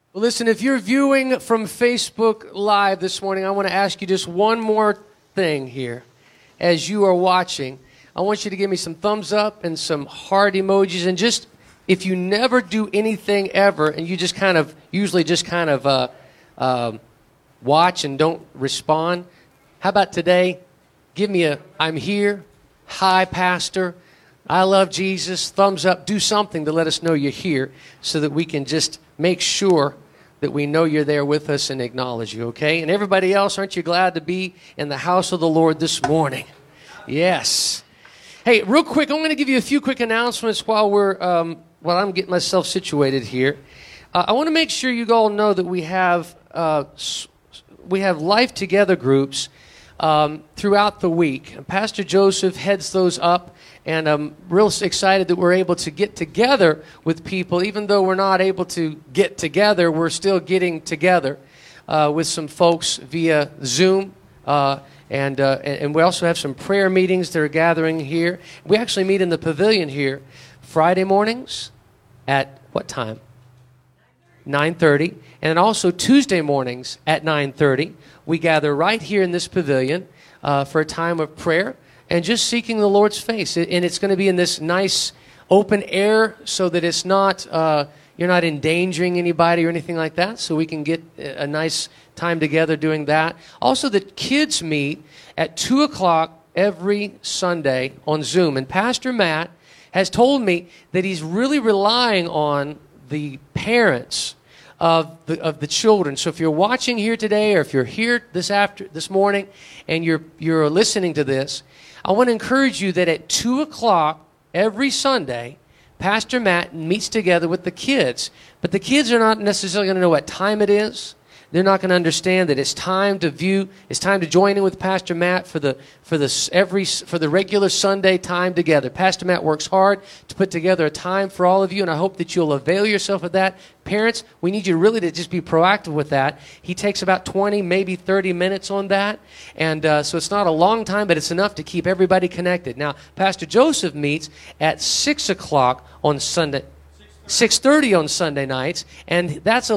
Well, listen, if you're viewing from Facebook Live this morning, I want to ask you just one more thing here. As you are watching, I want you to give me some thumbs up and some heart emojis. And just, if you never do anything ever, and you just usually watch and don't respond, how about today? Give me a, I'm here, hi, Pastor, I love Jesus, thumbs up, do something to let us know you're here so that we can just make sure that we know you're there with us and acknowledge you, okay? And everybody else, aren't you glad to be in the house of the Lord this morning? Yes. Hey, real quick, I'm going to give you a few quick announcements while I'm getting myself situated here. I want to make sure you all know that we have Life Together groups throughout the week. Pastor Joseph heads those up, and I'm real excited that we're able to get together with people. Even though we're not able to get together, we're still getting together with some folks via Zoom. And we also have some prayer meetings that are gathering here. We actually meet in the pavilion here Friday mornings at what time? 9:30. And also Tuesday mornings at 9:30. We gather right here in this pavilion for a time of prayer and just seeking the Lord's face. And it's going to be in this nice open air so that it's not, you're not endangering anybody or anything like that. So we can get a nice time together doing that. Also, the kids meet at 2 o'clock every Sunday on Zoom. And Pastor Matt has told me that he's really relying on the parents of the children. So if you're watching here today, or if you're here this morning and you're listening to this, I want to encourage you that at 2 o'clock every Sunday, Pastor Matt meets together with the kids. But the kids are not necessarily going to know what time it is. They're not going to understand that it's time to join in with Pastor Matt for the regular Sunday time together. Pastor Matt works hard to put together a time for all of you, and I hope that you'll avail yourself of that. Parents, we need you really to just be proactive with that. He takes about 20, maybe 30 minutes on that, and so it's not a long time, but it's enough to keep everybody connected. Now, Pastor Joseph meets at 6 o'clock on Sunday. 6:30 on Sunday nights, and that's a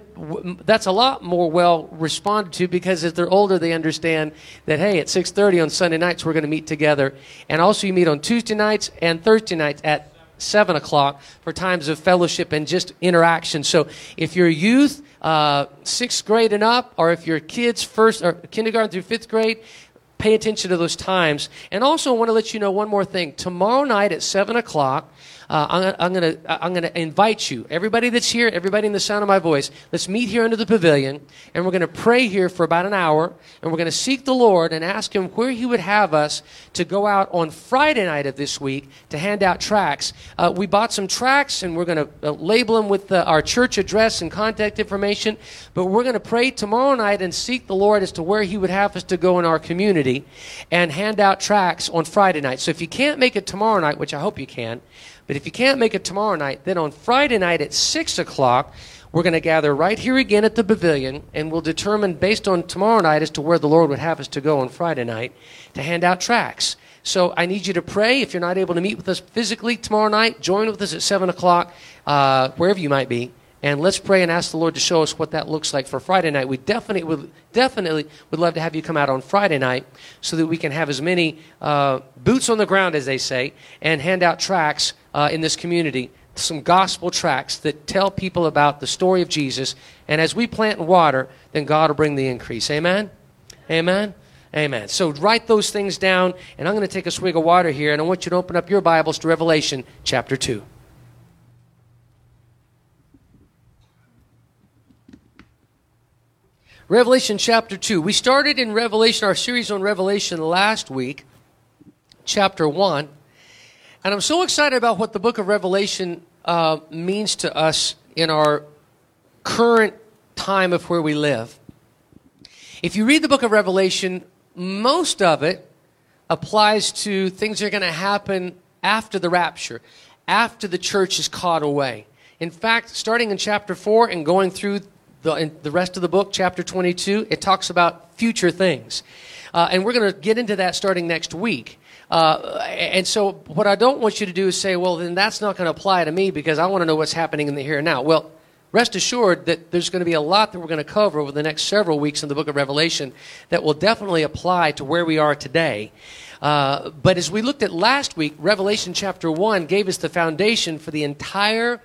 lot more well responded to, because as they're older, they understand that, hey, at 6:30 on Sunday nights, we're going to meet together. And also you meet on Tuesday nights and Thursday nights at 7 o'clock for times of fellowship and just interaction. So if you're youth, 6th grade and up, or if your kids kindergarten through 5th grade, pay attention to those times. And also I want to let you know one more thing. Tomorrow night at 7 o'clock, I'm gonna invite you, everybody that's here, everybody in the sound of my voice. Let's meet here under the pavilion, and we're gonna pray here for about an hour, and we're gonna seek the Lord and ask Him where He would have us to go out on Friday night of this week to hand out tracts. We bought some tracts, and we're gonna label them with our church address and contact information. But we're gonna pray tomorrow night and seek the Lord as to where He would have us to go in our community and hand out tracts on Friday night. So if you can't make it tomorrow night, which I hope you can. But if you can't make it tomorrow night, then on Friday night at 6 o'clock, we're going to gather right here again at the pavilion, and we'll determine based on tomorrow night as to where the Lord would have us to go on Friday night to hand out tracts. So I need you to pray. If you're not able to meet with us physically tomorrow night, join with us at 7 o'clock, wherever you might be. And let's pray and ask the Lord to show us what that looks like for Friday night. We definitely would love to have you come out on Friday night so that we can have as many boots on the ground, as they say, and hand out tracts in this community, some gospel tracts that tell people about the story of Jesus. And as we plant and water, then God will bring the increase. Amen? Amen? Amen. So write those things down, and I'm going to take a swig of water here, and I want you to open up your Bibles to Revelation chapter 2. Revelation chapter 2. We started in Revelation, our series on Revelation last week, chapter 1. And I'm so excited about what the book of Revelation means to us in our current time of where we live. If you read the book of Revelation, most of it applies to things that are going to happen after the rapture, after the church is caught away. In fact, starting in chapter 4 and going through the rest of the book, chapter 22, it talks about future things. And we're going to get into that starting next week. And so what I don't want you to do is say, well, then that's not going to apply to me because I want to know what's happening in the here and now. Well, rest assured that there's going to be a lot that we're going to cover over the next several weeks in the book of Revelation that will definitely apply to where we are today. But as we looked at last week, Revelation chapter 1 gave us the foundation for the entire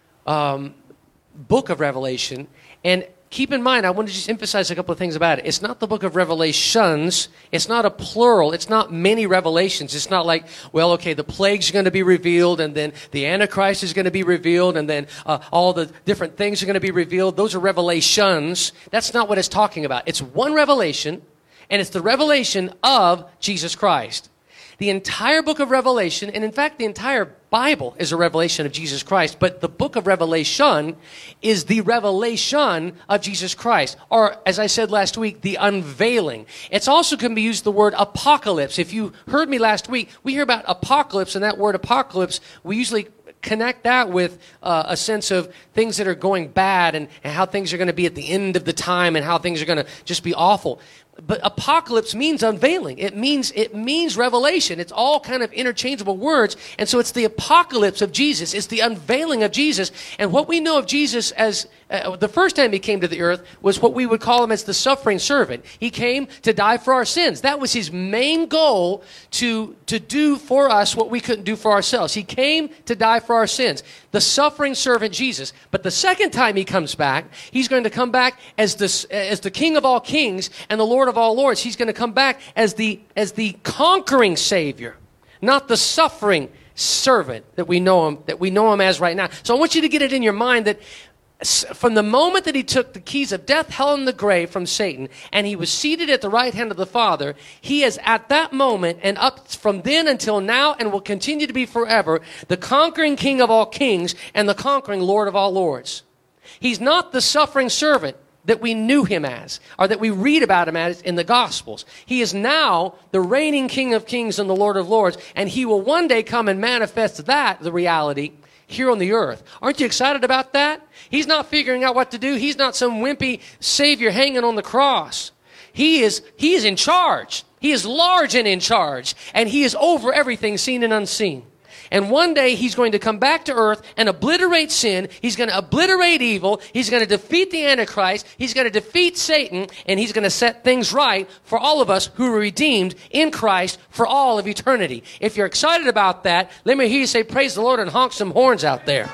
book of Revelation. And keep in mind, I want to just emphasize a couple of things about it. It's not the book of Revelations. It's not a plural. It's not many revelations. It's not like, well, okay, the plagues are going to be revealed, and then the Antichrist is going to be revealed, and then all the different things are going to be revealed. Those are revelations. That's not what it's talking about. It's one revelation, and it's the revelation of Jesus Christ. The entire book of Revelation, and in fact, the entire Bible is a revelation of Jesus Christ, but the book of Revelation is the revelation of Jesus Christ, or as I said last week, the unveiling. It's also can be used the word apocalypse. If you heard me last week, we hear about apocalypse, and that word apocalypse, we usually connect that with a sense of things that are going bad and how things are going to be at the end of the time and how things are going to just be awful. But apocalypse means unveiling. It means revelation. It's all kind of interchangeable words. And so it's the apocalypse of Jesus. It's the unveiling of Jesus. And what we know of Jesus as the first time he came to the earth was what we would call him as the suffering servant. He came to die for our sins. That was his main goal, to do for us what we couldn't do for ourselves. He came to die for our sins. The suffering servant Jesus. But the second time he comes back, he's going to come back as the King of all kings and the Lord of all lords. He's going to come back as the conquering Savior, not the suffering servant that we know him as right now. So I want you to get it in your mind that from the moment that he took the keys of death, hell, and the grave from Satan, and he was seated at the right hand of the Father, he is at that moment and up from then until now and will continue to be forever the conquering King of all kings and the conquering Lord of all lords. He's not the suffering servant that we knew him as, or that we read about him as in the Gospels. He is now the reigning King of kings and the Lord of lords, and he will one day come and manifest the reality, here on the earth. Aren't you excited about that? He's not figuring out what to do. He's not some wimpy Savior hanging on the cross. He is in charge. He is large and in charge, and he is over everything seen and unseen. And one day he's going to come back to earth and obliterate sin. He's going to obliterate evil. He's going to defeat the Antichrist. He's going to defeat Satan. And he's going to set things right for all of us who are redeemed in Christ for all of eternity. If you're excited about that, let me hear you say, praise the Lord, and honk some horns out there.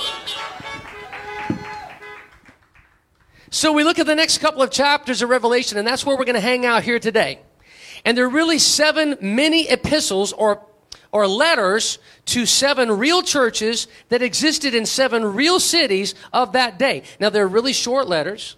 So we look at the next couple of chapters of Revelation, and that's where we're going to hang out here today. And there are really 7 mini epistles or letters to 7 real churches that existed in 7 real cities of that day. Now, they're really short letters,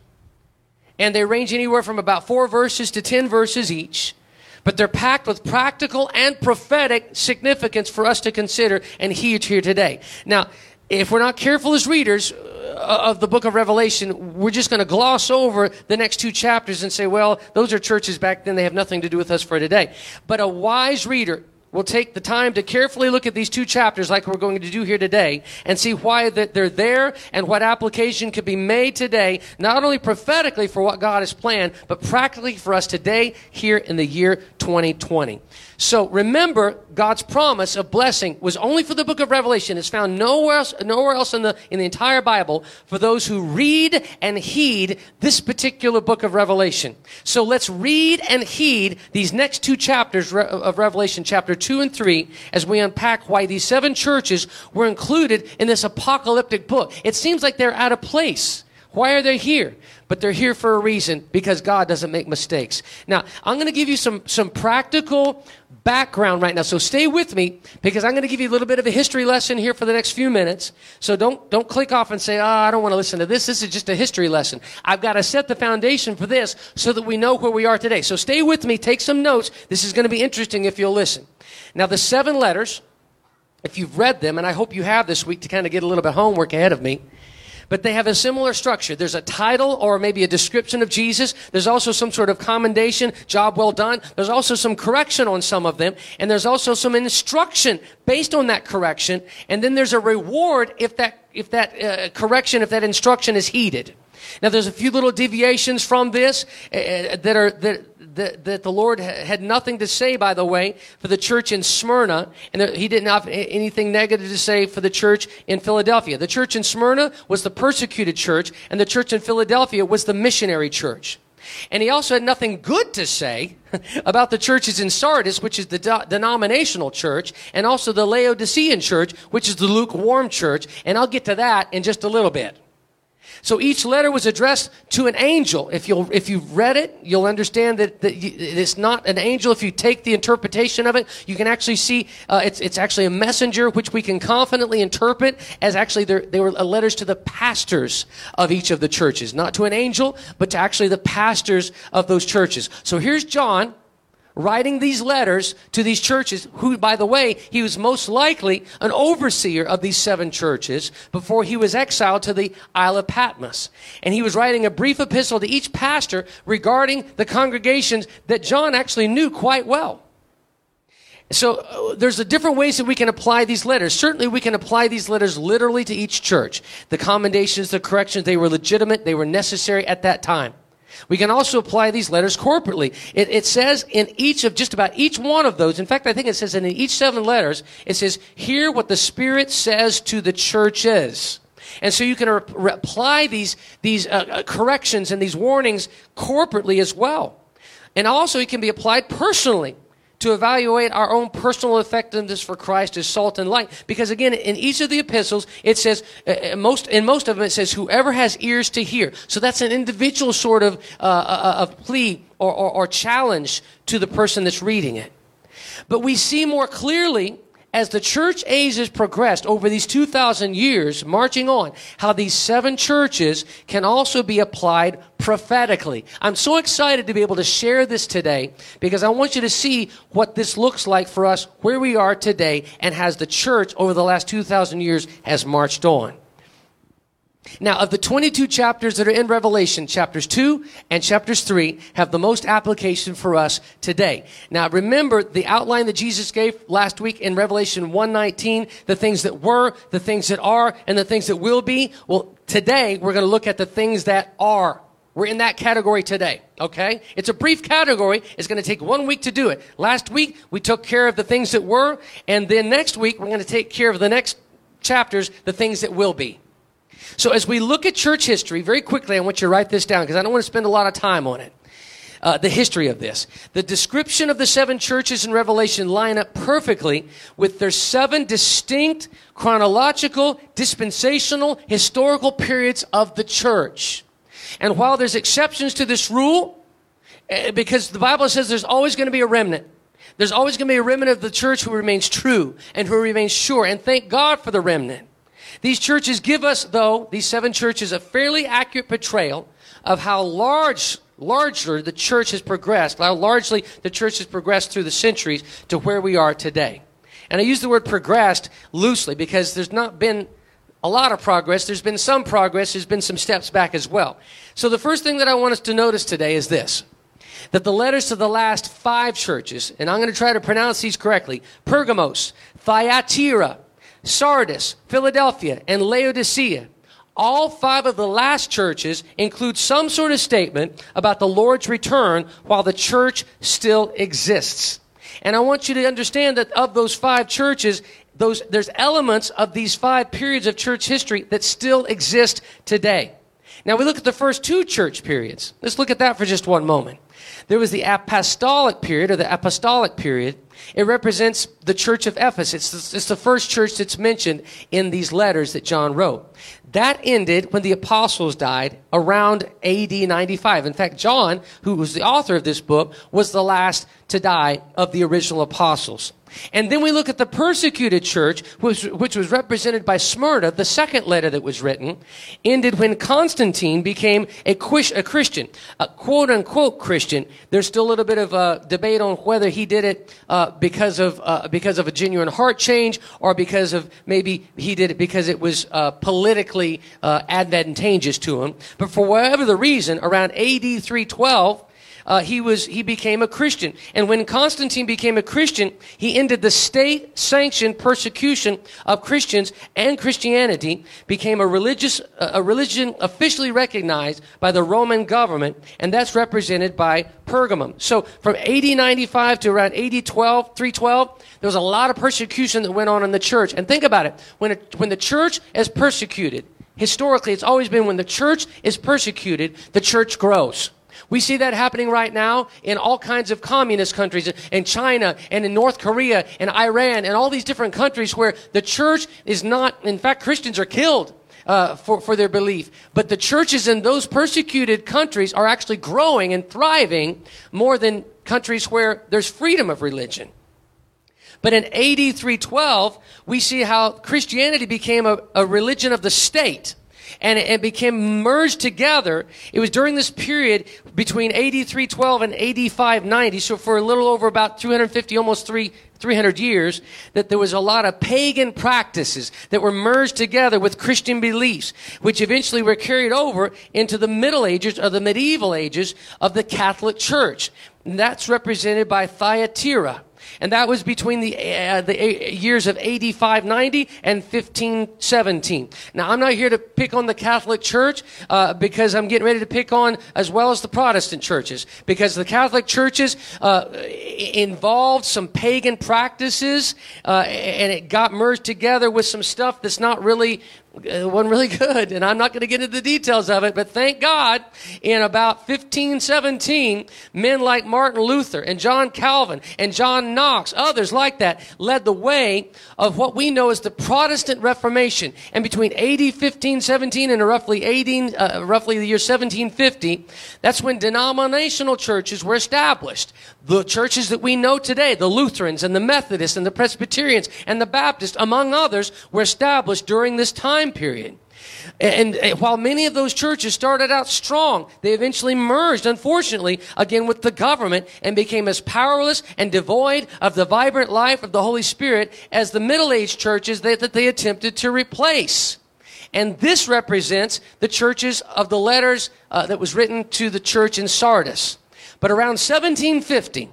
and they range anywhere from about 4 verses to 10 verses each. But they're packed with practical and prophetic significance for us to consider and hear here today. Now, if we're not careful as readers of the book of Revelation, we're just going to gloss over the next 2 chapters and say, well, those are churches back then. They have nothing to do with us for today. But a wise reader will take the time to carefully look at these 2 chapters like we're going to do here today and see why that they're there and what application could be made today, not only prophetically for what God has planned, but practically for us today here in the year 2020. So remember, God's promise of blessing was only for the book of Revelation. It's found nowhere else in the entire Bible for those who read and heed this particular book of Revelation. So let's read and heed these next 2 chapters of Revelation, chapter 2 and 3, as we unpack why these 7 churches were included in this apocalyptic book. It seems like they're out of place. Why are they here? But they're here for a reason, because God doesn't make mistakes. Now, I'm going to give you some practical background right now. So stay with me, because I'm going to give you a little bit of a history lesson here for the next few minutes. So don't click off and say, I don't want to listen to this. This is just a history lesson. I've got to set the foundation for this so that we know where we are today. So stay with me. Take some notes. This is going to be interesting if you'll listen. Now, the 7 letters, if you've read them, and I hope you have this week to kind of get a little bit of homework ahead of me, but they have a similar structure. There's a title or maybe a description of Jesus. There's also some sort of commendation, job well done. There's also some correction on some of them. And there's also some instruction based on that correction. And then there's a reward if that correction, if that instruction is heeded. Now, there's a few little deviations from this that that the Lord had nothing to say, by the way, for the church in Smyrna, and he didn't have anything negative to say for the church in Philadelphia. The church in Smyrna was the persecuted church, and the church in Philadelphia was the missionary church. And he also had nothing good to say about the churches in Sardis, which is the denominational church, and also the Laodicean church, which is the lukewarm church. And I'll get to that in just a little bit. So each letter was addressed to an angel. If you've read it, you'll understand that it's not an angel. If you take the interpretation of it, you can actually see it's actually a messenger, which we can confidently interpret as actually they were letters to the pastors of each of the churches. Not to an angel, but to actually the pastors of those churches. So here's John writing these letters to these churches, who, by the way, he was most likely an overseer of these 7 churches before he was exiled to the Isle of Patmos. And he was writing a brief epistle to each pastor regarding the congregations that John actually knew quite well. So there's different ways that we can apply these letters. Certainly we can apply these letters literally to each church. The commendations, the corrections, they were legitimate, they were necessary at that time. We can also apply these letters corporately. It says in each of just about each one of those, in fact, I think it says in each 7 letters, it says, hear what the Spirit says to the churches. And so you can apply these corrections and these warnings corporately as well. And also it can be applied personally to evaluate our own personal effectiveness for Christ as salt and light. Because again, in each of the epistles, it says, in most of them, it says, whoever has ears to hear. So that's an individual sort of plea or challenge to the person that's reading it. But we see more clearly, as the church age has progressed over these 2,000 years, marching on, how these 7 churches can also be applied prophetically. I'm so excited to be able to share this today because I want you to see what this looks like for us, where we are today, and as the church over the last 2,000 years has marched on. Now, of the 22 chapters that are in Revelation, chapters 2 and chapters 3 have the most application for us today. Now, remember the outline that Jesus gave last week in Revelation 1:19, the things that were, the things that are, and the things that will be. Well, today we're going to look at the things that are. We're in that category today, okay? It's a brief category. It's going to take 1 week to do it. Last week, we took care of the things that were, and then next week, we're going to take care of the next chapters, the things that will be. So as we look at church history, very quickly, I want you to write this down because I don't want to spend a lot of time on it. The history of this. The description of the 7 churches in Revelation line up perfectly with their 7 distinct chronological, dispensational, historical periods of the church. And while there's exceptions to this rule, because the Bible says there's always going to be a remnant. There's always going to be a remnant of the church who remains true and who remains sure. And thank God for the remnant. These churches give us, though, these 7 churches, a fairly accurate portrayal of how larger the church has progressed, how largely the church has progressed through the centuries to where we are today. And I use the word progressed loosely because there's not been a lot of progress. There's been some progress. There's been some steps back as well. So the first thing that I want us to notice today is this, that the letters to the last 5 churches, and I'm going to try to pronounce these correctly, Pergamos, Thyatira, Sardis, Philadelphia, and Laodicea. All 5 of the last churches include some sort of statement about the Lord's return while the church still exists. And I want you to understand that of those 5 churches, there's elements of these 5 periods of church history that still exist today. Now we look at the first 2 church periods. Let's look at that for just one moment. There was the apostolic period, or the apostolic period. It represents the church of Ephesus. It's the first church that's mentioned in these letters that John wrote. That ended when the apostles died around AD 95. In fact, John, who was the author of this book, was the last to die of the original apostles. And then we look at the persecuted church, which was represented by Smyrna. The second letter that was written ended when Constantine became a Christian, a quote-unquote Christian. There's still a little bit of a debate on whether he did it because of a genuine heart change, or because of maybe he did it because it was politically advantageous to him. But for whatever the reason, around AD 312, he became a Christian. And when Constantine became a Christian, he ended the state-sanctioned persecution of Christians, and Christianity became a religion officially recognized by the Roman government, and that's represented by Pergamum. So from AD 95 to around AD 312, there was a lot of persecution that went on in the church. And think about it. When the church is persecuted, historically, it's always been when the church is persecuted, the church grows. We see that happening right now in all kinds of communist countries, in China and in North Korea and Iran and all these different countries where the church is not, in fact, Christians are killed for their belief. But the churches in those persecuted countries are actually growing and thriving more than countries where there's freedom of religion. But in AD 312, we see how Christianity became a religion of the state. And it became merged together. It was during this period between AD 312 and AD 590, so for a little over about 250, almost 300 years, that there was a lot of pagan practices that were merged together with Christian beliefs, which eventually were carried over into the Middle Ages or the medieval ages of the Catholic Church. And that's represented by Thyatira. And that was between the years of AD 590 and 1517. Now, I'm not here to pick on the Catholic Church because I'm getting ready to pick on as well as the Protestant churches. Because the Catholic churches involved some pagan practices and it got merged together with some stuff that's not really... It wasn't really good, and I'm not going to get into the details of it, but thank God, in about 1517, men like Martin Luther and John Calvin and John Knox, others like that, led the way of what we know as the Protestant Reformation. And between AD 1517 and roughly the year 1750, that's when denominational churches were established. The churches that we know today, the Lutherans and the Methodists and the Presbyterians and the Baptists, among others, were established during this time period. And while many of those churches started out strong, they eventually merged, unfortunately, again with the government and became as powerless and devoid of the vibrant life of the Holy Spirit as the Middle Age churches that they attempted to replace. And this represents the churches of the letters that was written to the church in Sardis. But around 1750,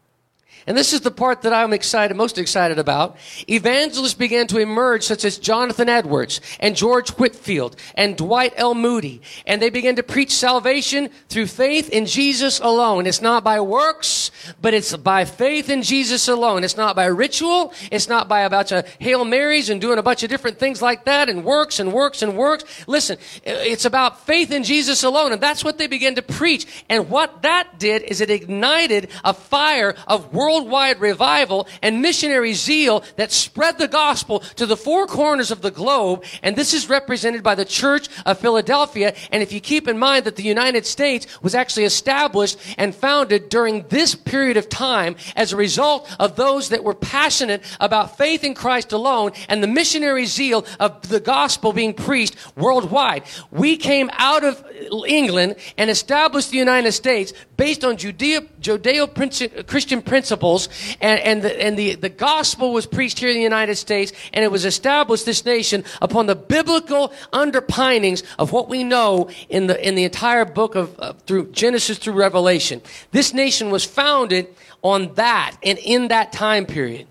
and this is the part that I'm most excited about, evangelists began to emerge such as Jonathan Edwards and George Whitefield and Dwight L. Moody. And they began to preach salvation through faith in Jesus alone. It's not by works, but it's by faith in Jesus alone. It's not by ritual. It's not by a bunch of Hail Marys and doing a bunch of different things like that and works and works and works. Listen, it's about faith in Jesus alone. And that's what they began to preach. And what that did is it ignited a fire of worldwide revival and missionary zeal that spread the gospel to the four corners of the globe. And this is represented by the Church of Philadelphia. And if you keep in mind that the United States was actually established and founded during this period of time as a result of those that were passionate about faith in Christ alone and the missionary zeal of the gospel being preached worldwide. We came out of England and established the United States based on Judeo-Christian principles, and the gospel was preached here in the United States, and it was established, this nation, upon the biblical underpinnings of what we know in the entire book of through Genesis through Revelation. This nation was founded on that and in that time period.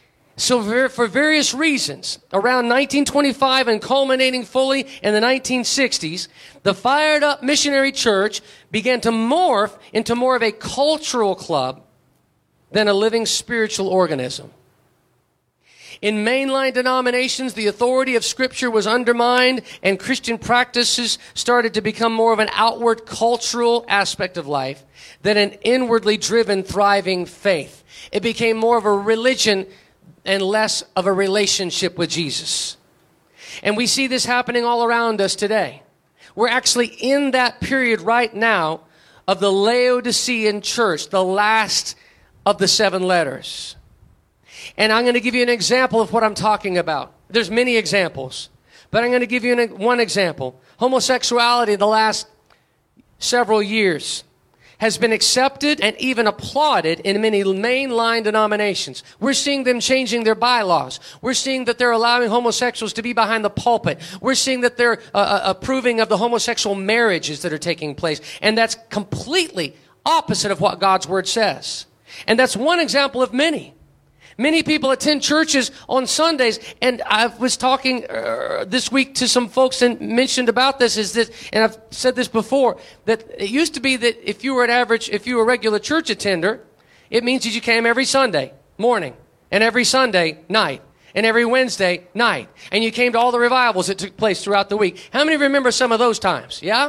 So for various reasons, around 1925 and culminating fully in the 1960s, the fired up missionary church began to morph into more of a cultural club than a living spiritual organism. In mainline denominations, the authority of Scripture was undermined, and Christian practices started to become more of an outward cultural aspect of life than an inwardly driven, thriving faith. It became more of a religion and less of a relationship with Jesus. And we see this happening all around us today. We're actually in that period right now of the Laodicean church, the last of the 7 letters. And I'm going to give you an example of what I'm talking about. There's many examples, but I'm going to give you one example. Homosexuality in the last several years has been accepted and even applauded in many mainline denominations. We're seeing them changing their bylaws. We're seeing that they're allowing homosexuals to be behind the pulpit. We're seeing that they're approving of the homosexual marriages that are taking place. And that's completely opposite of what God's Word says. And that's one example of many. Many people attend churches on Sundays, and I was talking this week to some folks and mentioned about this, and I've said this before, that it used to be that if you were a regular church attender, it means that you came every Sunday morning, and every Sunday night, and every Wednesday night, and you came to all the revivals that took place throughout the week. How many remember some of those times? Yeah?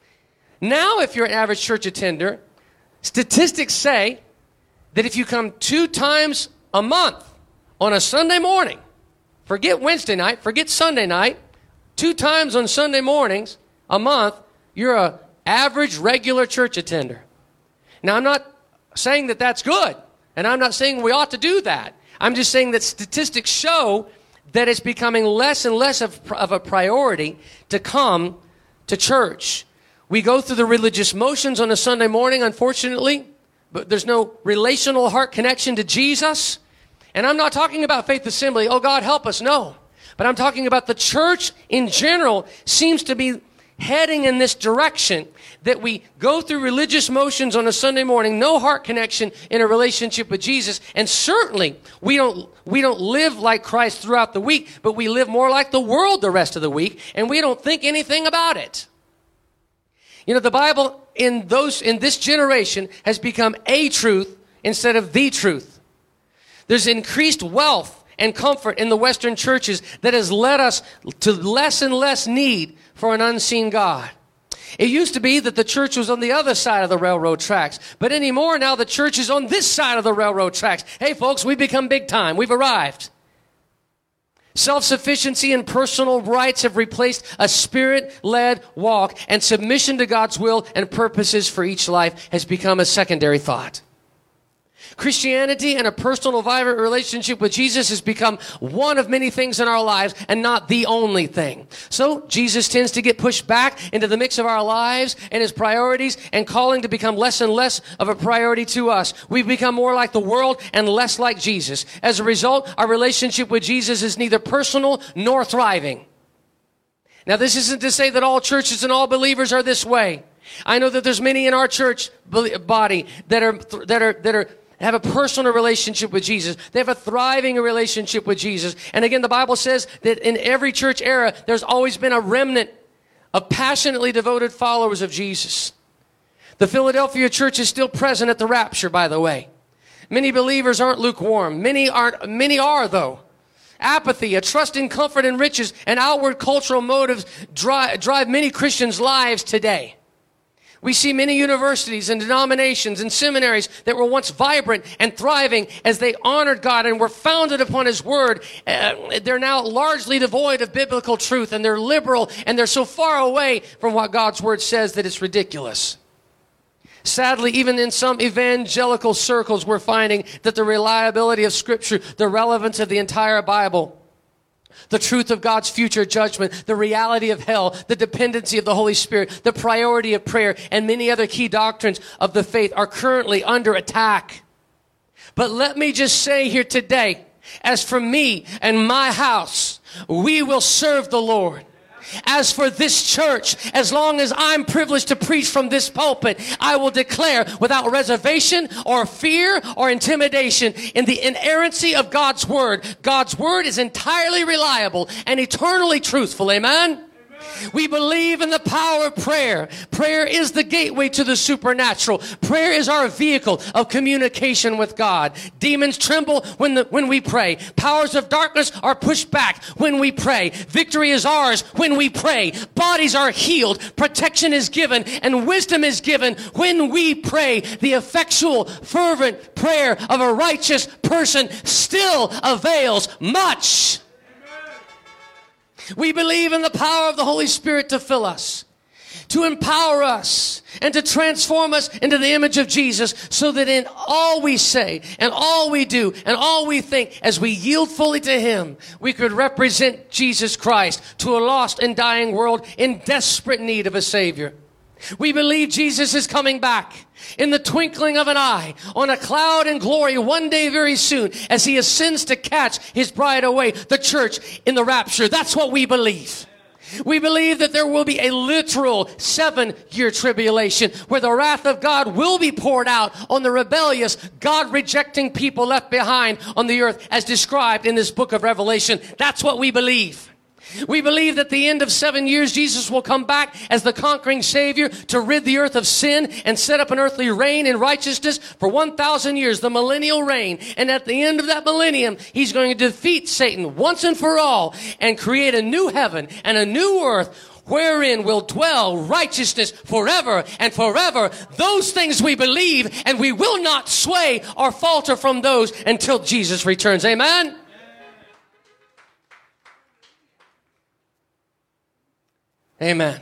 Now, if you're an average church attender, statistics say that if you come 2 times a month on a Sunday morning, forget Wednesday night, forget Sunday night, 2 times on Sunday mornings a month, you're an average regular church attender. Now, I'm not saying that that's good, and I'm not saying we ought to do that. I'm just saying that statistics show that it's becoming less and less of a priority to come to church. We go through the religious motions on a Sunday morning, unfortunately, but there's no relational heart connection to Jesus. And I'm not talking about Faith Assembly, oh God help us, no. But I'm talking about the church in general seems to be heading in this direction, that we go through religious motions on a Sunday morning, no heart connection in a relationship with Jesus. And certainly we don't live like Christ throughout the week, but we live more like the world the rest of the week, and we don't think anything about it. You know, the Bible in this generation has become a truth instead of the truth. There's increased wealth and comfort in the Western churches that has led us to less and less need for an unseen God. It used to be that the church was on the other side of the railroad tracks, but anymore now the church is on this side of the railroad tracks. Hey folks, we've become big time. We've arrived. Self-sufficiency and personal rights have replaced a spirit-led walk, and submission to God's will and purposes for each life has become a secondary thought. Christianity and a personal, vibrant relationship with Jesus has become one of many things in our lives and not the only thing. So Jesus tends to get pushed back into the mix of our lives and his priorities, and calling to become less and less of a priority to us. We've become more like the world and less like Jesus. As a result, our relationship with Jesus is neither personal nor thriving. Now, this isn't to say that all churches and all believers are this way. I know that there's many in our church body that have a personal relationship with Jesus. They have a thriving relationship with Jesus. And again, the Bible says that in every church era, there's always been a remnant of passionately devoted followers of Jesus. The Philadelphia church is still present at the rapture, by the way. Many believers aren't lukewarm. Many are, though. Apathy, a trust in comfort and riches, and outward cultural motives drive many Christians' lives today. We see many universities and denominations and seminaries that were once vibrant and thriving as they honored God and were founded upon his word. They're now largely devoid of biblical truth, and they're liberal, and they're so far away from what God's word says that it's ridiculous. Sadly, even in some evangelical circles, we're finding that the reliability of Scripture, the relevance of the entire Bible, the truth of God's future judgment, the reality of hell, the dependency of the Holy Spirit, the priority of prayer, and many other key doctrines of the faith are currently under attack. But let me just say here today, as for me and my house, we will serve the Lord. As for this church, as long as I'm privileged to preach from this pulpit, I will declare without reservation or fear or intimidation in the inerrancy of God's word. God's word is entirely reliable and eternally truthful. Amen? We believe in the power of prayer. Prayer is the gateway to the supernatural. Prayer is our vehicle of communication with God. Demons tremble when we pray. Powers of darkness are pushed back when we pray. Victory is ours when we pray. Bodies are healed. Protection is given, and wisdom is given when we pray. The effectual, fervent prayer of a righteous person still avails much. We believe in the power of the Holy Spirit to fill us, to empower us, and to transform us into the image of Jesus, so that in all we say and all we do and all we think, as we yield fully to him, we could represent Jesus Christ to a lost and dying world in desperate need of a Savior. We believe Jesus is coming back in the twinkling of an eye, on a cloud in glory, one day very soon, as he ascends to catch his bride away, the church, in the rapture. That's what we believe. We believe that there will be a literal 7-year tribulation where the wrath of God will be poured out on the rebellious, God-rejecting people left behind on the earth as described in this book of Revelation. That's what we believe. We believe that at the end of 7 years, Jesus will come back as the conquering Savior to rid the earth of sin and set up an earthly reign in righteousness for 1,000 years, the millennial reign. And at the end of that millennium, He's going to defeat Satan once and for all and create a new heaven and a new earth wherein will dwell righteousness forever and forever. Those things we believe, and we will not sway or falter from those until Jesus returns. Amen? Amen.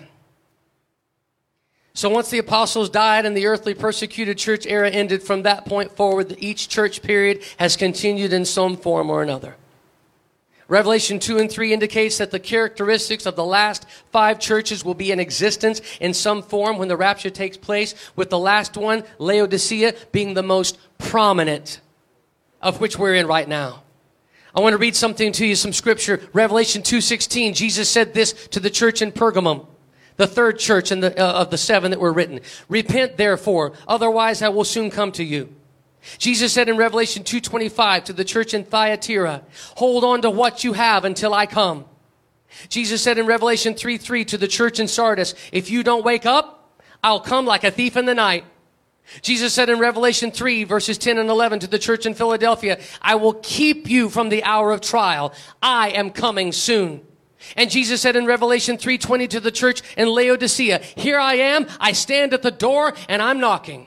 So once the apostles died and the earthly persecuted church era ended, from that point forward, each church period has continued in some form or another. Revelation 2 and 3 indicates that the characteristics of the last 5 churches will be in existence in some form when the rapture takes place, with the last one, Laodicea, being the most prominent, of which we're in right now. I want to read something to you, some scripture. Revelation 2:16. Jesus said this to the church in Pergamum, the third church of the 7 that were written. Repent, therefore, otherwise I will soon come to you. Jesus said in Revelation 2:25 to the church in Thyatira, hold on to what you have until I come. Jesus said in Revelation 3:3 to the church in Sardis, if you don't wake up, I'll come like a thief in the night. Jesus said in Revelation 3, verses 10 and 11 to the church in Philadelphia, I will keep you from the hour of trial. I am coming soon. And Jesus said in Revelation 3:20 to the church in Laodicea, here I am, I stand at the door and I'm knocking.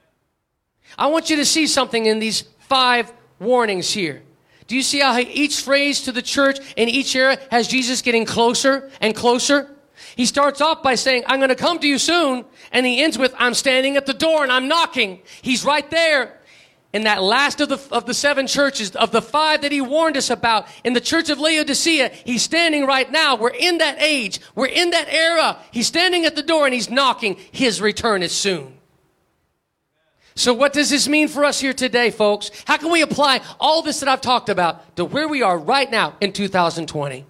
I want you to see something in these 5 warnings here. Do you see how each phrase to the church in each era has Jesus getting closer and closer? He starts off by saying, I'm going to come to you soon. And he ends with, I'm standing at the door and I'm knocking. He's right there. In that last of the 7 churches, of the 5 that he warned us about, in the church of Laodicea, he's standing right now. We're in that age. We're in that era. He's standing at the door and he's knocking. His return is soon. So what does this mean for us here today, folks? How can we apply all this that I've talked about to where we are right now in 2020?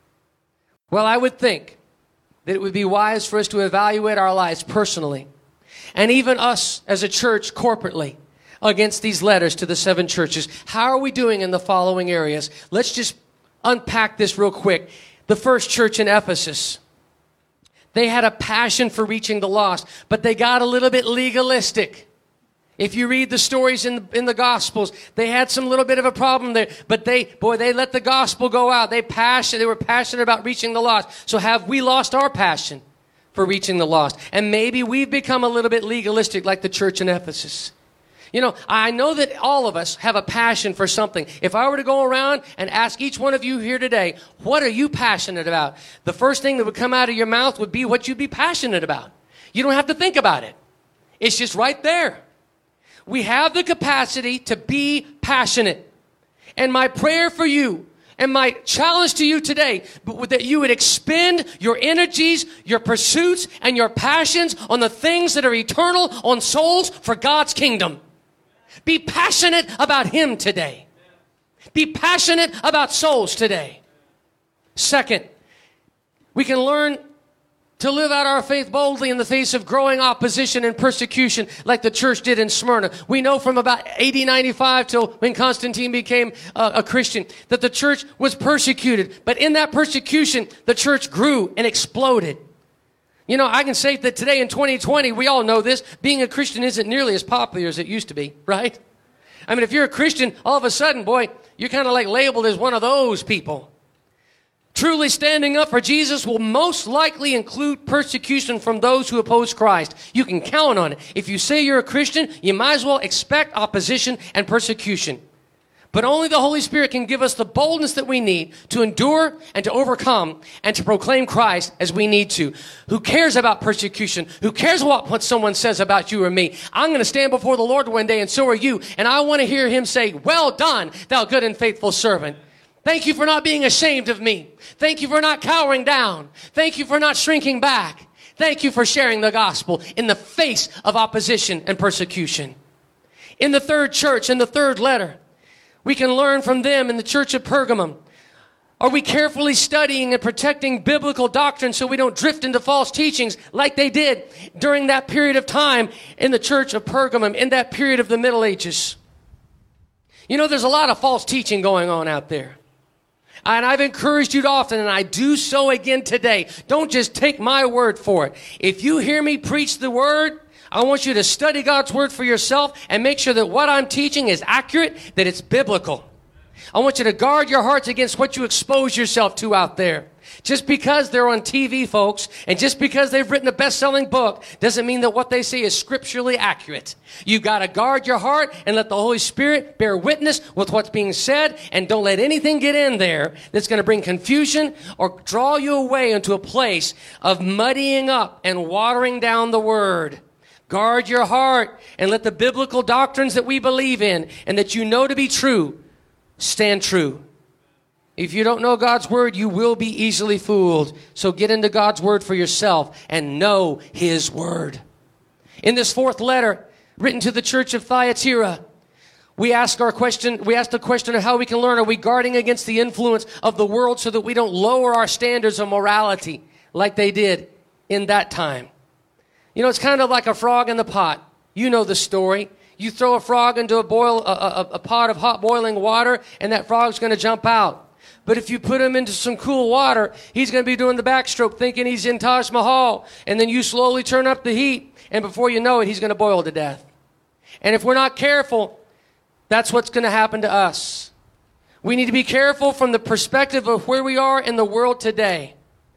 Well, I would think that it would be wise for us to evaluate our lives personally, and even us as a church corporately, against these letters to the 7 churches. How are we doing in the following areas? Let's just unpack this real quick. The first church in Ephesus, they had a passion for reaching the lost, but they got a little bit legalistic. If you read the stories in the Gospels, they had some little bit of a problem there, but they let the gospel go out. They were passionate about reaching the lost. So have we lost our passion for reaching the lost? And maybe we've become a little bit legalistic like the church in Ephesus. You know, I know that all of us have a passion for something. If I were to go around and ask each one of you here today, what are you passionate about? The first thing that would come out of your mouth would be what you'd be passionate about. You don't have to think about it. It's just right there. We have the capacity to be passionate. And my prayer for you and my challenge to you today, that you would expend your energies, your pursuits, and your passions on the things that are eternal, on souls for God's kingdom. Be passionate about Him today. Be passionate about souls today. Second, we can learn to live out our faith boldly in the face of growing opposition and persecution like the church did in Smyrna. We know from about AD 95 till when Constantine became a Christian that the church was persecuted. But in that persecution, the church grew and exploded. You know, I can say that today in 2020, we all know this, being a Christian isn't nearly as popular as it used to be, right? I mean, if you're a Christian, all of a sudden, boy, you're kind of like labeled as one of those people. Truly standing up for Jesus will most likely include persecution from those who oppose Christ. You can count on it. If you say you're a Christian, you might as well expect opposition and persecution. But only the Holy Spirit can give us the boldness that we need to endure and to overcome and to proclaim Christ as we need to. Who cares about persecution? Who cares what someone says about you or me? I'm going to stand before the Lord one day, and so are you. And I want to hear Him say, well done, thou good and faithful servant. Thank you for not being ashamed of me. Thank you for not cowering down. Thank you for not shrinking back. Thank you for sharing the gospel in the face of opposition and persecution. In the third church, in the third letter, we can learn from them in the church of Pergamum Are we carefully studying and protecting biblical doctrine so we don't drift into false teachings like they did during that period of time in the church of Pergamum, in that period of the Middle Ages? You know, there's a lot of false teaching going on out there. And I've encouraged you often, and I do so again today. Don't just take my word for it. If you hear me preach the word, I want you to study God's word for yourself and make sure that what I'm teaching is accurate, that it's biblical. I want you to guard your hearts against what you expose yourself to out there. Just because they're on TV, folks, and just because they've written a best-selling book doesn't mean that what they say is scripturally accurate. You've got to guard your heart and let the Holy Spirit bear witness with what's being said, and don't let anything get in there that's going to bring confusion or draw you away into a place of muddying up and watering down the word. Guard your heart and let the biblical doctrines that we believe in and that you know to be true stand true. If you don't know God's word, you will be easily fooled. So get into God's word for yourself and know his word. In this fourth letter written to the church of Thyatira, we ask the question of how we can learn. Are we guarding against the influence of the world so that we don't lower our standards of morality like they did in that time? You know, it's kind of like a frog in the pot. You know the story. You throw a frog into a pot of hot boiling water, and that frog's going to jump out. But if you put him into some cool water, he's going to be doing the backstroke thinking he's in Taj Mahal. And then you slowly turn up the heat, and before you know it, he's going to boil to death. And if we're not careful, that's what's going to happen to us. We need to be careful from the perspective of where we are in the world today.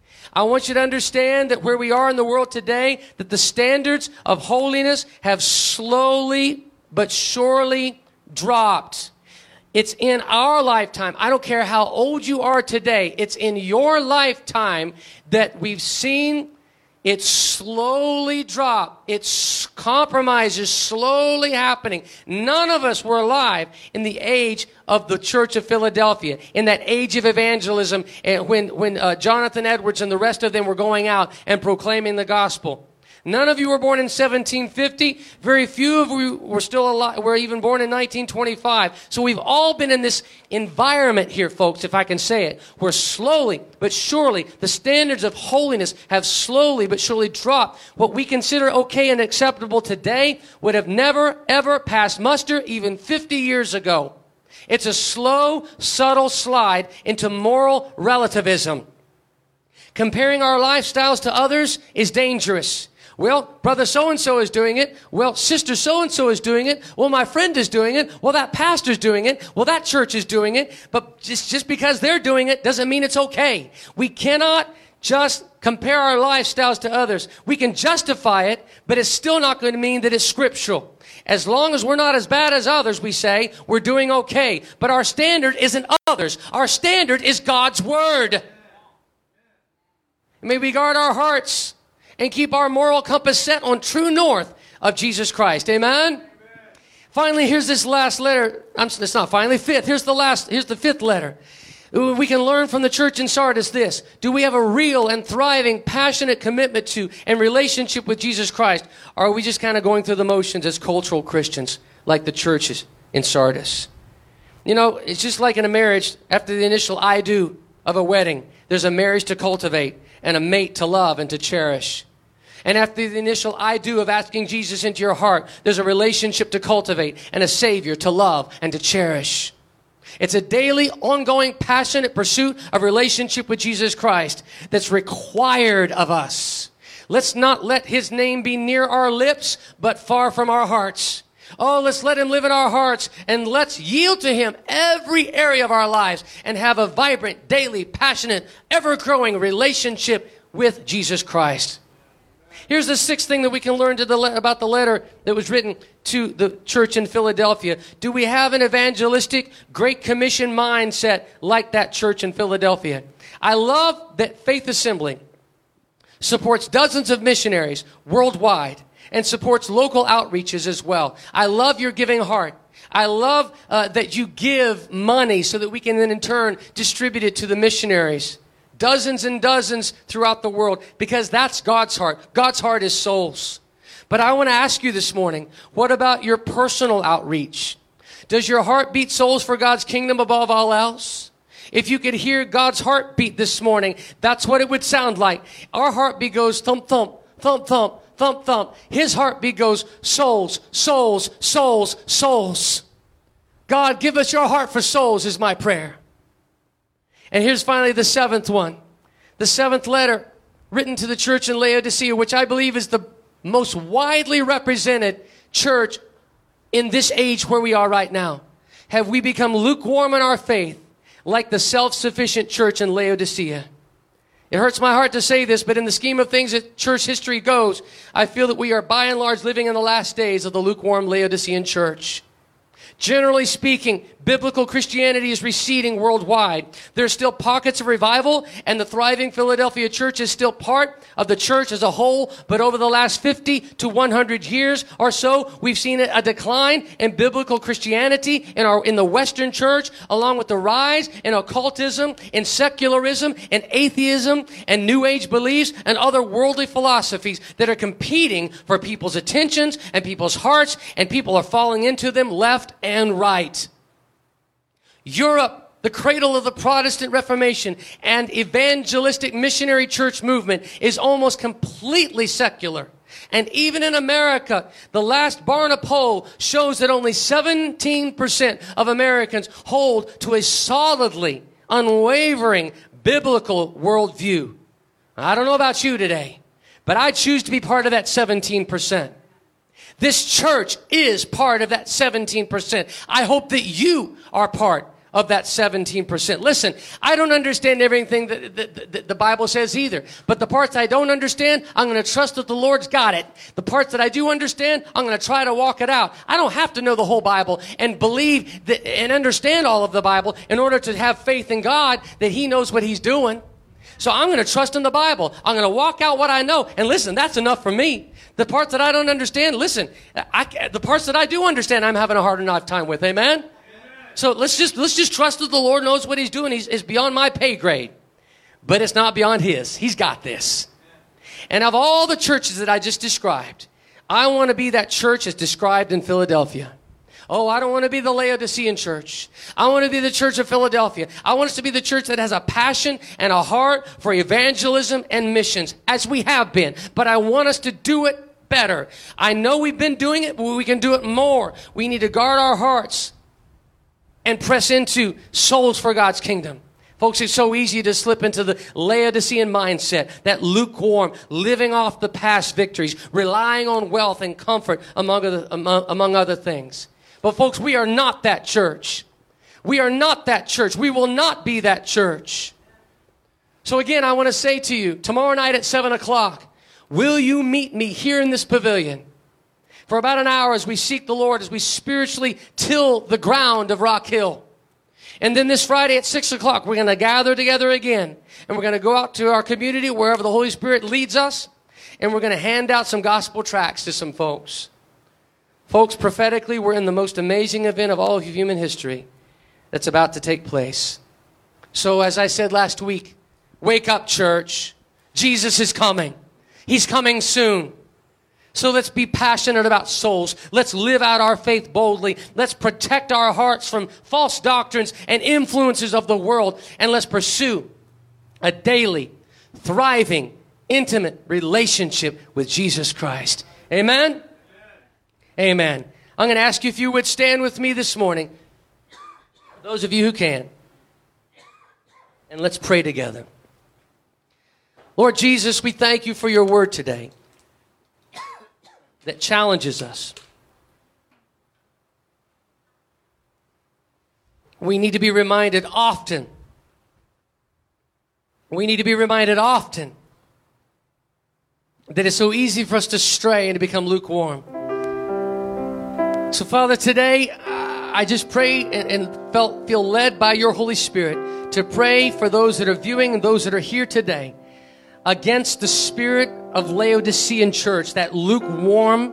I want you to understand that where we are in the world today, that the standards of holiness have slowly but surely dropped. It's in our lifetime. I don't care how old you are today. It's in your lifetime that we've seen it slowly drop. Its compromise is slowly happening. None of us were alive in the age of the Church of Philadelphia, in that age of evangelism, and when Jonathan Edwards and the rest of them were going out and proclaiming the gospel. None of you were born in 1750. Very few of you were still alive, were even born in 1925. So we've all been in this environment here, folks, if I can say it, where slowly but surely the standards of holiness have slowly but surely dropped. What we consider okay and acceptable today would have never, ever passed muster even 50 years ago. It's a slow, subtle slide into moral relativism. Comparing our lifestyles to others is dangerous. Well, brother so-and-so is doing it. Well, sister so-and-so is doing it. Well, my friend is doing it. Well, that pastor's doing it. Well, that church is doing it. But just because they're doing it doesn't mean it's okay. We cannot just compare our lifestyles to others. We can justify it, but it's still not going to mean that it's scriptural. As long as we're not as bad as others, we say, we're doing okay. But our standard isn't others. Our standard is God's word. May we guard our hearts and keep our moral compass set on true north of Jesus Christ. Amen? Amen. Finally, here's this last letter. It's not finally, fifth. Here's the fifth letter. We can learn from the church in Sardis this. Do we have a real and thriving, passionate commitment to and relationship with Jesus Christ? Or are we just kind of going through the motions as cultural Christians like the churches in Sardis? You know, it's just like in a marriage. After the initial I do of a wedding, there's a marriage to cultivate and a mate to love and to cherish. And after the initial I do of asking Jesus into your heart, there's a relationship to cultivate and a Savior to love and to cherish. It's a daily, ongoing, passionate pursuit of relationship with Jesus Christ that's required of us. Let's not let his name be near our lips, but far from our hearts. Oh, let's let him live in our hearts, and let's yield to him every area of our lives and have a vibrant, daily, passionate, ever-growing relationship with Jesus Christ. Here's the sixth thing that we can learn about the letter that was written to the church in Philadelphia. Do we have an evangelistic, Great Commission mindset like that church in Philadelphia? I love that Faith Assembly supports dozens of missionaries worldwide and supports local outreaches as well. I love your giving heart. I love that you give money so that we can then in turn distribute it to the missionaries. Dozens and dozens throughout the world, because that's God's heart. God's heart is souls. But I want to ask you this morning, what about your personal outreach? Does your heart beat souls for God's kingdom above all else? If you could hear God's heartbeat this morning, that's what it would sound like. Our heartbeat goes thump, thump, thump, thump, thump, thump. His heartbeat goes souls, souls, souls, souls. God, give us your heart for souls is my prayer. And here's finally the seventh one. The seventh letter written to the church in Laodicea, which I believe is the most widely represented church in this age where we are right now. Have we become lukewarm in our faith like the self-sufficient church in Laodicea? It hurts my heart to say this, but in the scheme of things as church history goes, I feel that we are by and large living in the last days of the lukewarm Laodicean church. Generally speaking, biblical Christianity is receding worldwide. There's still pockets of revival, and the thriving Philadelphia church is still part of the church as a whole. But over the last 50 to 100 years or so, we've seen a decline in biblical Christianity in the Western church, along with the rise in occultism, in secularism, in atheism, and New Age beliefs, and other worldly philosophies that are competing for people's attentions and people's hearts, and people are falling into them left and right. Europe, the cradle of the Protestant Reformation and evangelistic missionary church movement, is almost completely secular. And even in America, the last Barna poll shows that only 17% of Americans hold to a solidly, unwavering biblical worldview. I don't know about you today, but I choose to be part of that 17%. This church is part of that 17%. I hope that you are part of that 17%. Listen, I don't understand everything that the Bible says either. But the parts I don't understand, I'm going to trust that the Lord's got it. The parts that I do understand, I'm going to try to walk it out. I don't have to know the whole Bible and believe that, and understand all of the Bible in order to have faith in God that He knows what He's doing. So I'm going to trust in the Bible. I'm going to walk out what I know. And listen, that's enough for me. The parts that I don't understand, listen, the parts that I do understand, I'm having a hard enough time with. Amen? So let's just trust that the Lord knows what He's doing. It's beyond my pay grade. But it's not beyond His. He's got this. And of all the churches that I just described, I want to be that church as described in Philadelphia. Oh, I don't want to be the Laodicean church. I want to be the church of Philadelphia. I want us to be the church that has a passion and a heart for evangelism and missions, as we have been. But I want us to do it better. I know we've been doing it, but we can do it more. We need to guard our hearts and press into souls for God's kingdom. Folks, it's so easy to slip into the Laodicean mindset, that lukewarm, living off the past victories, relying on wealth and comfort, among other things. But folks, we are not that church. We are not that church. We will not be that church. So again, I want to say to you, tomorrow night at 7 o'clock, will you meet me here in this pavilion for about an hour as we seek the Lord, as we spiritually till the ground of Rock Hill? And then this Friday at 6 o'clock, we're going to gather together again. And we're going to go out to our community, wherever the Holy Spirit leads us. And we're going to hand out some gospel tracts to some folks. Folks, prophetically, we're in the most amazing event of all of human history that's about to take place. So as I said last week, wake up, church. Jesus is coming. He's coming soon. So let's be passionate about souls. Let's live out our faith boldly. Let's protect our hearts from false doctrines and influences of the world. And let's pursue a daily, thriving, intimate relationship with Jesus Christ. Amen? Amen. I'm going to ask you if you would stand with me this morning. Those of you who can. And let's pray together. Lord Jesus, we thank you for your word today that challenges us. We need to be reminded often. We need to be reminded often that it's so easy for us to stray and to become lukewarm. So, Father, today I just pray and feel led by your Holy Spirit to pray for those that are viewing and those that are here today against the spirit of Laodicean church, that lukewarm,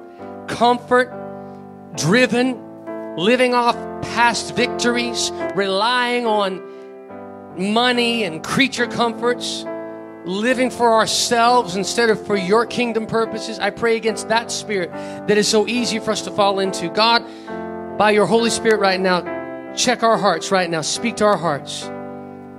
comfort-driven, living off past victories, relying on money and creature comforts, living for ourselves instead of for your kingdom purposes. I pray against that spirit that is so easy for us to fall into. God, by your Holy Spirit right now, check our hearts right now. Speak to our hearts.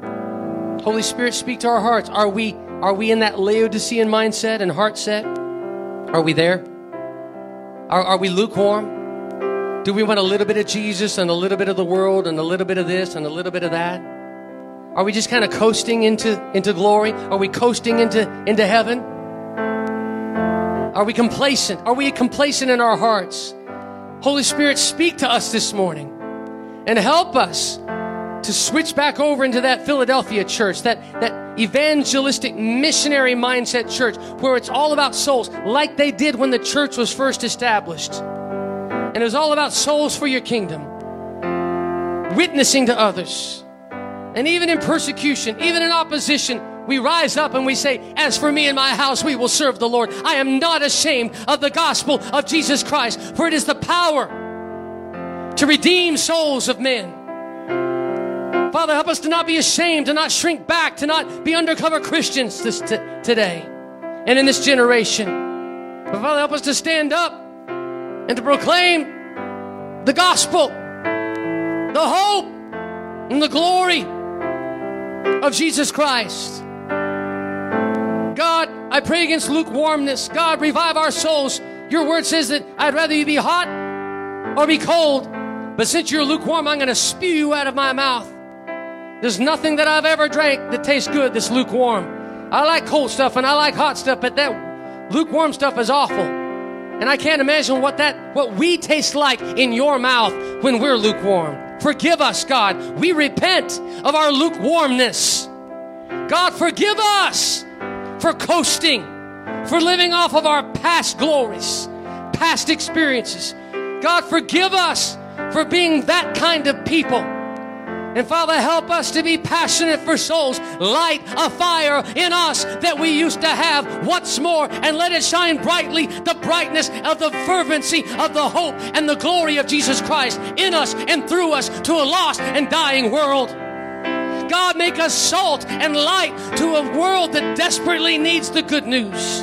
Holy Spirit, speak to our hearts. Are we in that Laodicean mindset and heart set? Are we there? Are we lukewarm? Do we want a little bit of Jesus and a little bit of the world and a little bit of this and a little bit of that? Are we just kind of coasting into glory? Are we coasting into heaven? Are we complacent? Are we complacent in our hearts? Holy Spirit, speak to us this morning and help us to switch back over into that Philadelphia church, that evangelistic missionary mindset church where it's all about souls, like they did when the church was first established. And it was all about souls for your kingdom, witnessing to others. And even in persecution, even in opposition, we rise up and we say, as for me and my house, we will serve the Lord. I am not ashamed of the gospel of Jesus Christ, for it is the power to redeem souls of men. Father, help us to not be ashamed, to not shrink back, to not be undercover Christians today and in this generation. But Father, help us to stand up and to proclaim the gospel, the hope, and the glory of Jesus Christ. God, I pray against lukewarmness. God, revive our souls. Your word says that I'd rather you be hot or be cold. But since you're lukewarm, I'm going to spew you out of my mouth. There's nothing that I've ever drank that tastes good that's lukewarm. I like cold stuff and I like hot stuff, but that lukewarm stuff is awful. And I can't imagine what we taste like in your mouth when we're lukewarm. Forgive us, God. We repent of our lukewarmness. God, forgive us for coasting, for living off of our past glories, past experiences. God, forgive us for being that kind of people. And Father, help us to be passionate for souls. Light a fire in us that we used to have once more, and let it shine brightly, the brightness of the fervency of the hope and the glory of Jesus Christ in us and through us to a lost and dying world. God, make us salt and light to a world that desperately needs the good news.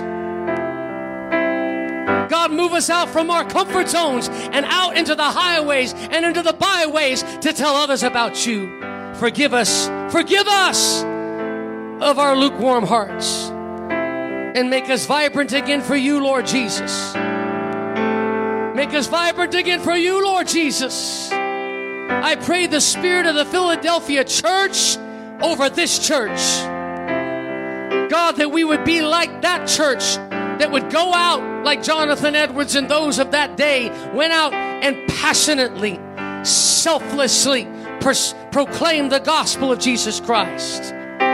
God, move us out from our comfort zones and out into the highways and into the byways to tell others about you. Forgive us of our lukewarm hearts, and make us vibrant again for you, Lord Jesus. Make us vibrant again for you, Lord Jesus. I pray the spirit of the Philadelphia church over this church. God, that we would be like that church that would go out like Jonathan Edwards and those of that day went out and passionately, selflessly proclaim the gospel of Jesus Christ.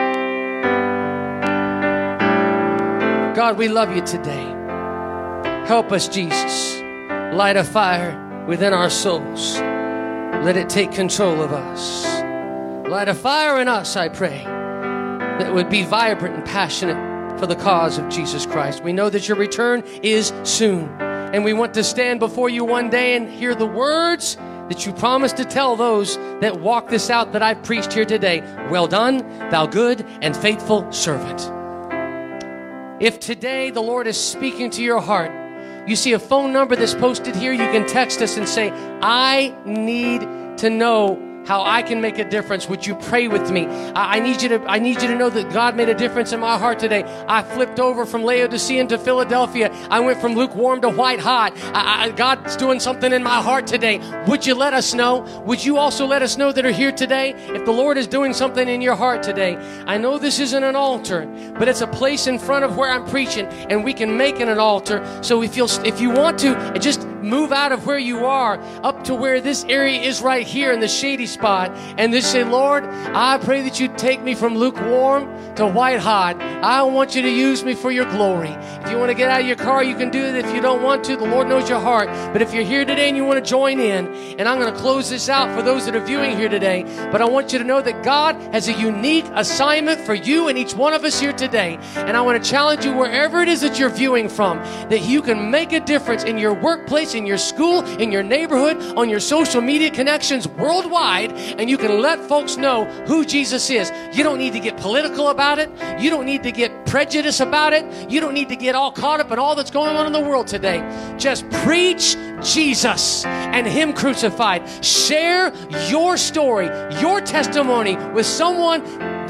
God, we love you today. Help us, Jesus. Light a fire within our souls. Let it take control of us. Light a fire in us, I pray, that would be vibrant and passionate for the cause of Jesus Christ. We know that your return is soon, and we want to stand before you one day and hear the words that you promised to tell those that walk this out that I've preached here today. Well done, thou good and faithful servant. If today the Lord is speaking to your heart, you see a phone number that's posted here, you can text us and say, I need to know how I can make a difference. Would you pray with me? I need you to know that God made a difference in my heart today. I flipped over from Laodicean to Philadelphia. I went from lukewarm to white hot. God's doing something in my heart today. Would you let us know? Would you also let us know that are here today? If the Lord is doing something in your heart today, I know this isn't an altar, but it's a place in front of where I'm preaching, and we can make it an altar. So if you want to, just move out of where you are up to where this area is right here in the shady spot, and just say, Lord, I pray that you take me from lukewarm to white hot. I want you to use me for your glory. If you want to get out of your car, you can do it. If you don't want to, the Lord knows your heart. But if you're here today and you want to join in, and I'm going to close this out for those that are viewing here today, but I want you to know that God has a unique assignment for you and each one of us here today. And I want to challenge you, wherever it is that you're viewing from, that you can make a difference in your workplace, in your school, in your neighborhood, on your social media connections worldwide, and you can let folks know who Jesus is. You don't need to get political about it. You don't need to get prejudiced about it. You don't need to get all caught up in all that's going on in the world today. Just preach Jesus and Him crucified. Share your story, your testimony with someone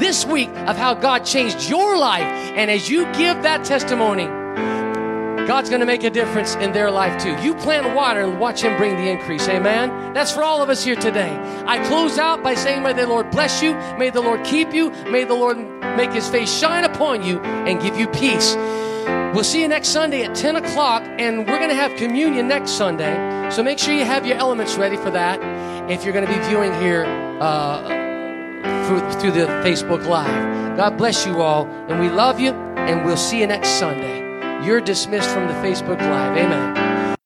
this week of how God changed your life. And as you give that testimony, God's going to make a difference in their life too. You plant water and watch Him bring the increase. Amen. That's for all of us here today. I close out by saying, may the Lord bless you. May the Lord keep you. May the Lord make His face shine upon you and give you peace. We'll see you next Sunday at 10 o'clock, and we're going to have communion next Sunday. So make sure you have your elements ready for that if you're going to be viewing here through the Facebook Live. God bless you all, and we love you, and we'll see you next Sunday. You're dismissed from the Facebook Live. Amen.